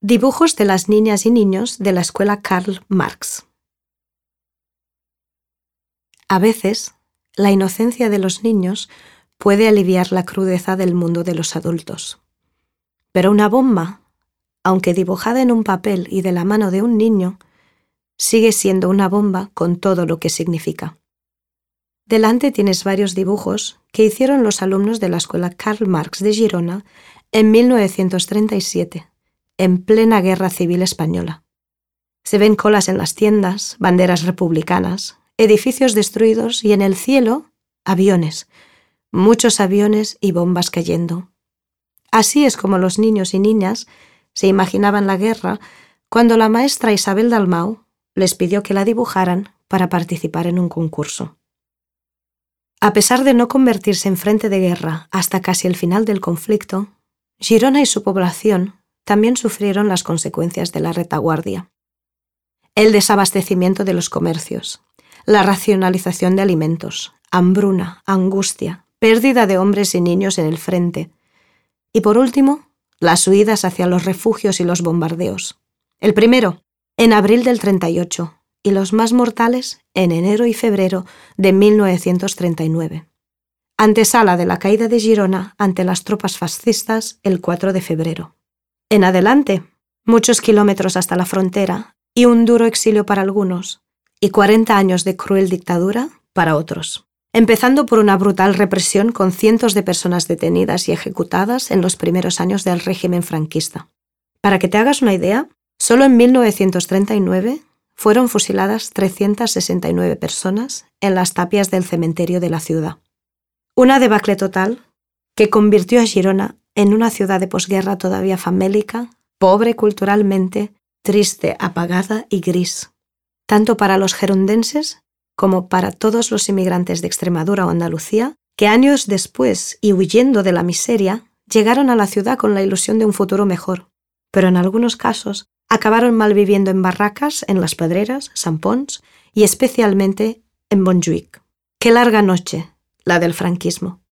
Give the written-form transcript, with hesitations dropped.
Dibujos de las niñas y niños de la escuela Karl Marx. A veces, la inocencia de los niños puede aliviar la crudeza del mundo de los adultos. Pero una bomba, aunque dibujada en un papel y de la mano de un niño, sigue siendo una bomba con todo lo que significa. Delante tienes varios dibujos que hicieron los alumnos de la escuela Karl Marx de Girona en 1937, en plena Guerra Civil Española. Se ven colas en las tiendas, banderas republicanas, edificios destruidos y en el cielo, aviones, muchos aviones y bombas cayendo. Así es como los niños y niñas se imaginaban la guerra cuando la maestra Isabel Dalmau les pidió que la dibujaran para participar en un concurso. A pesar de no convertirse en frente de guerra hasta casi el final del conflicto, Girona y su población también sufrieron las consecuencias de la retaguardia. El desabastecimiento de los comercios, la racionalización de alimentos, hambruna, angustia, pérdida de hombres y niños en el frente. Y por último, las huidas hacia los refugios y los bombardeos. El primero, en abril del 38, y los más mortales en enero y febrero de 1939. Antesala de la caída de Girona ante las tropas fascistas el 4 de febrero. En adelante, muchos kilómetros hasta la frontera y un duro exilio para algunos, y 40 años de cruel dictadura para otros, empezando por una brutal represión con cientos de personas detenidas y ejecutadas en los primeros años del régimen franquista. Para que te hagas una idea, solo en 1939 fueron fusiladas 369 personas en las tapias del cementerio de la ciudad. Una debacle total que convirtió a Girona en una ciudad de posguerra todavía famélica, pobre culturalmente, triste, apagada y gris, tanto para los gerundenses como para todos los inmigrantes de Extremadura o Andalucía, que años después, y huyendo de la miseria, llegaron a la ciudad con la ilusión de un futuro mejor, pero en algunos casos acabaron malviviendo en barracas en Las Pedreras, Sant Ponç y especialmente en Montjuïc. Qué larga noche, la del franquismo.